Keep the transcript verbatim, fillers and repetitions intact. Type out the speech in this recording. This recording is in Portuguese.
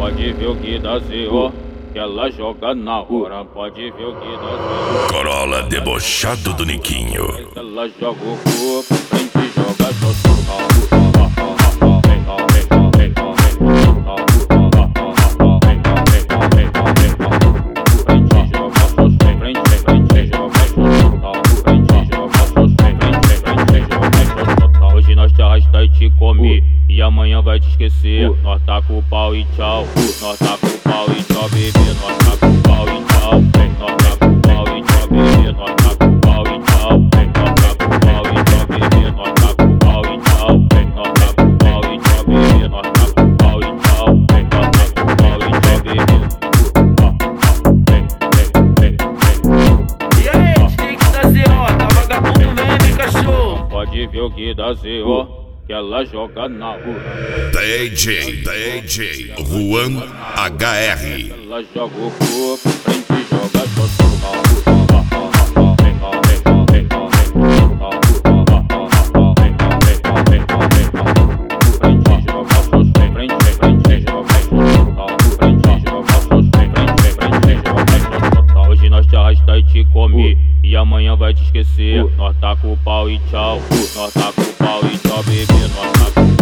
Pode ver o que dá Z O, que ela joga na hora. Pode ver o que dá Z O. Corolla debochado do Niquinho. Ela joga o corpo, frente joga só soco. Hoje nós te arrasta e te come, e amanhã vai te esquecer. Nós tá com o pau e tchau. Nós tá com o pau e tchau, bebê. Nós tá com o pau e tchau. Nós tá com o pau e tchau, bebê. Nós tá com o pau e tchau. Nós tá com o pau e tchau, bebê. Nós tá com o pau e tchau. Nós tá com o pau e tchau, bebê. Nós tá com o pau e tchau. Nós tá com o pau e tchau, bebê. E aí, tem que dar Z O, tá vagabundo mesmo, cachorro? Pode ver o que dá Z O, que ela joga na rua. D J, D J, Juan H R. Ela joga o corpo, frente joga só soco. Hoje nós te arrasta e te come, e amanhã vai te esquecer. Nós tá com o pau e tchau. Nós tá com o pau e tchau, bebê. Nós tá com